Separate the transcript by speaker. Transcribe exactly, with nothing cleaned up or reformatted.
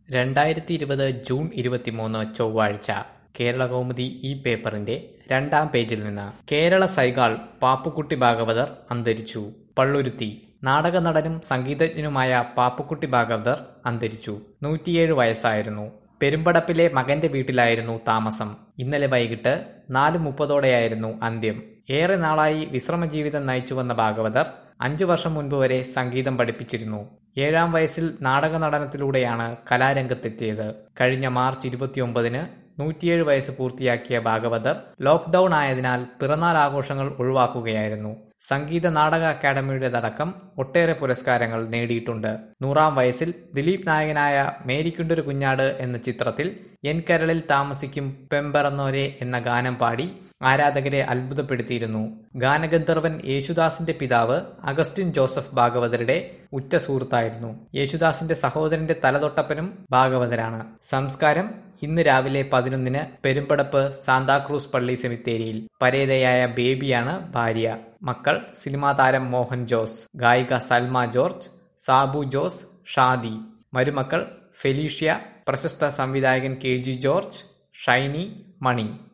Speaker 1: രണ്ടായിരത്തി ഇരുപത് ജൂൺ ഇരുപത്തിമൂന്ന് ചൊവ്വാഴ്ച കേരളകൗമുദി ഈ പേപ്പറിന്റെ രണ്ടാം പേജിൽ നിന്ന് കേരള സൈഗാൾ പാപ്പുക്കുട്ടി ഭാഗവതർ അന്തരിച്ചു. പള്ളുരുത്തി. നാടക നടനും സംഗീതജ്ഞനുമായ പാപ്പുക്കുട്ടി ഭാഗവതർ അന്തരിച്ചു. നൂറ്റിയേഴ് വയസ്സായിരുന്നു. പെരുമ്പടപ്പിലെ മകന്റെ വീട്ടിലായിരുന്നു താമസം. ഇന്നലെ വൈകിട്ട് നാല് മുപ്പതോടെയായിരുന്നു അന്ത്യം. ഏറെ നാളായി വിശ്രമജീവിതം നയിച്ചുവന്ന ഭാഗവതർ അഞ്ചു വർഷം മുൻപ് വരെ സംഗീതം പഠിപ്പിച്ചിരുന്നു. ഏഴാം വയസ്സിൽ നാടക നടനത്തിലൂടെയാണ് കലാരംഗത്തെത്തിയത്. കഴിഞ്ഞ മാർച്ച് ഇരുപത്തിയൊമ്പതിന് നൂറ്റിയേഴ് വയസ്സ് പൂർത്തിയാക്കിയ ഭാഗവതർ ലോക്ക്ഡൌൺ ആയതിനാൽ പിറന്നാൾ ആഘോഷങ്ങൾ ഒഴിവാക്കുകയായിരുന്നു. സംഗീത നാടക അക്കാദമിയുടേതടക്കം ഒട്ടേറെ പുരസ്കാരങ്ങൾ നേടിയിട്ടുണ്ട്. നൂറാം വയസ്സിൽ ദിലീപ് നായകനായ മേരിക്കുണ്ടൊരു കുഞ്ഞാട് എന്ന ചിത്രത്തിൽ എൻ കരളിൽ താമസിക്കും പെമ്പറന്നോരെ എന്ന ഗാനം പാടി ആരാധകരെ അത്ഭുതപ്പെടുത്തിയിരുന്നു. ഗാനഗന്ധർവൻ യേശുദാസിന്റെ പിതാവ് അഗസ്റ്റിൻ ജോസഫ് ഭാഗവതരുടെ ഉറ്റ സുഹൃത്തായിരുന്നു. യേശുദാസിന്റെ സഹോദരന്റെ തലതൊട്ടപ്പനും ഭാഗവതരാണ്. സംസ്കാരം ഇന്ന് രാവിലെ പതിനൊന്നിന് പെരുമ്പടപ്പ് സാന്താക്രൂസ് പള്ളി സെമിത്തേരിയിൽ. പരേതയായ ബേബിയാണ് ഭാര്യ. മക്കൾ സിനിമാ താരം മോഹൻ ജോസ്, ഗായിക സൽമ ജോർജ്, സാബു ജോസ്, ഷാദി. മരുമക്കൾ ഫെലീഷ്യ, പ്രശസ്ത സംവിധായകൻ കെ ജി ജോർജ്, ഷൈനി, മണി.